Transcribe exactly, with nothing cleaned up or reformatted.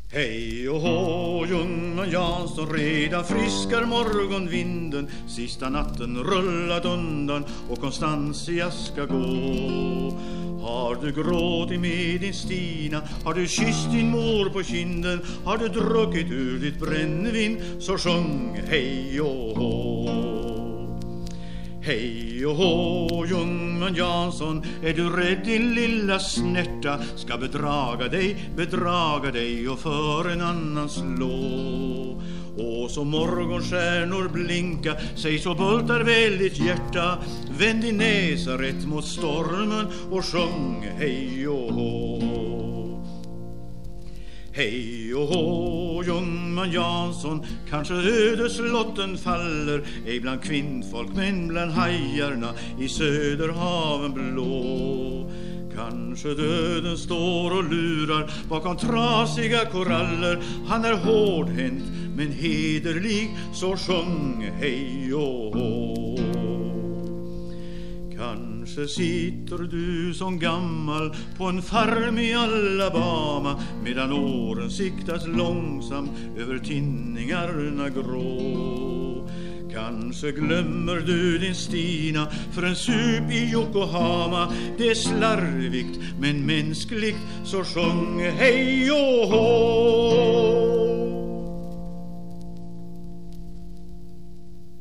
Hej och hå, Ljungman Jansson, redan friskar morgonvinden. Sista natten rullat undan och Konstantia ska gå. Har du gråtit med din Stina, har du kysst din mor på kinden, har du druckit ur ditt brännvin, så sjung hej och hå. Hej och hå, Ljungman Jansson, är du rädd din lilla snärta ska bedraga dig, bedraga dig och för en annan slå. Och så morgonstjärnor blinka, säg så bultar väl ditt hjärta, vänd din näsa rätt mot stormen och sjung hej och hå. Hej och hå, Ljungman Jansson, kanske ödeslotten faller, ej bland kvinnfolk men bland hajarna i söderhaven blå. Kanske döden står och lurar bakom trasiga koraller, han är hårdhänt men hederlig, så sjung hej och hå. Kanske sitter du som gammal på en farm i Alabama, medan åren siktas långsamt över tinningarna grå. Kanske glömmer du din Stina för en sup i Yokohama. Det är slarvigt men mänskligt, så sjung hej och hå.